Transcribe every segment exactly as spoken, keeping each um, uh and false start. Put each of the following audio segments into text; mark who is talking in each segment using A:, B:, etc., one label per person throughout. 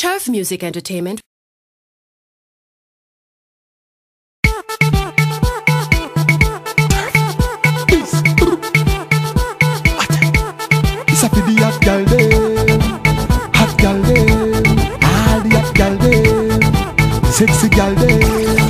A: Turf Music Entertainment.
B: It's a for the hot gal dem, hot gal dem, all the hot gal dem, sexy gal dem.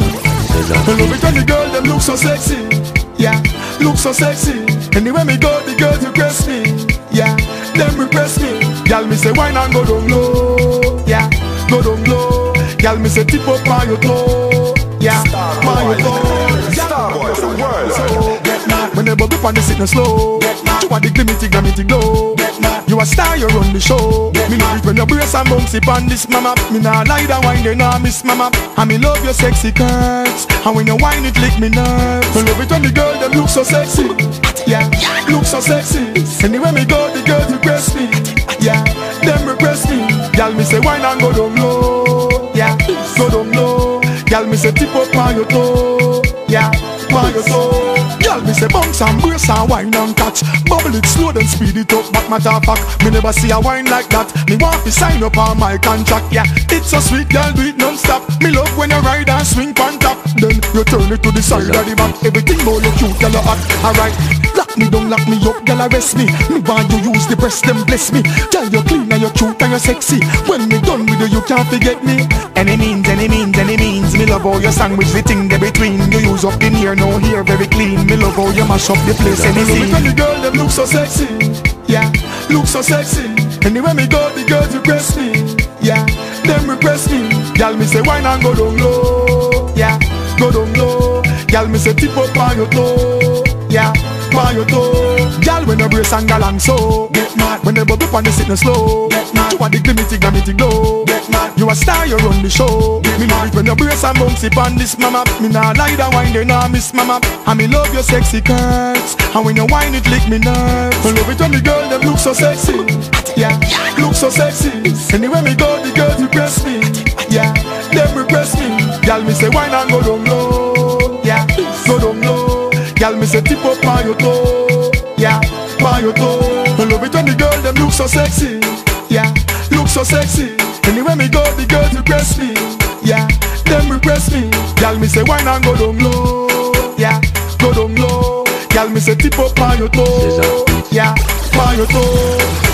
B: I love it when the girl them look so sexy, yeah, look so sexy. Anywhere me go, the girls request me, yeah, them request me. Gal me say wine and go down low, yeah, go down low. Gal me say tip up on your toe, yeah, on your toe.
C: Star boy for the world.
B: So get mad when they bubble on the sitting slow. You are the glimity, glimity glow. You a star, you run the show. Me love it when you brace and bounce it on this mama. Me nah lie down wine, they nah miss mama. And me love your sexy curves. And when you whine it lick me nerves. Me love it when the girl them look so sexy. Yeah, look so sexy. Anywhere me go, the girls request me. Yeah, them request me. Y'all me say wine and go down low. Yeah, go down low. Y'all me say tip up on your toe. Yeah, on your toe. Y'all me say bounce and brace and wine and catch. Bubble it slow then speed it up. Back matter of fact, me never see a wine like that. Me want to sign up on my contract. Yeah, it's so sweet, girl, do it non-stop. Me love when you ride and swing on top. Then you turn it to the side of the back. Everything more you cute, girl, you hot. Alright, lock me down, lock me up, girl, arrest me. Me want you use the breast, them bless me. Tell you clean and you cute and you sexy. When me done with you, you can't forget me. Any means, any means, any means. Me love how you sandwich the thing there between. You use up the near, no hair, very clean. Me love how you mash up the place. Any scene. When the girl them look so sexy, yeah, look so sexy. Anywhere me go, the girls request me, yeah, them request me. Y'all me say wine and go down low, yeah, go down low. Y'all me say tip up on your toe, yeah, on your toe. Y'all when you brace and galang so get mad. When they bubble on the sitting slow, get mad. You are the glimity, glimity glow, get mad. You a star, you run the show. Get me love it when you brace and bounce it on this mama. Me nah lie down wine, they nah miss mama. And me love your sexy curves. And when you whine it lick me nerves. I love it when the girl them look so sexy, yeah, look so sexy. Anywhere me go, the girls request me, yeah, them request me. Y'all me say wine and go down low, yeah, go down low. Y'all me say tip up on your toe, yeah, on your toe. I love it when the girl them look so sexy, yeah, look so sexy. Anywhere me go, the girls request me, yeah, them request me. Y'all me say wine and go down low, yeah, go down low. Y'all me say tip up on your toe, yeah, on your toe.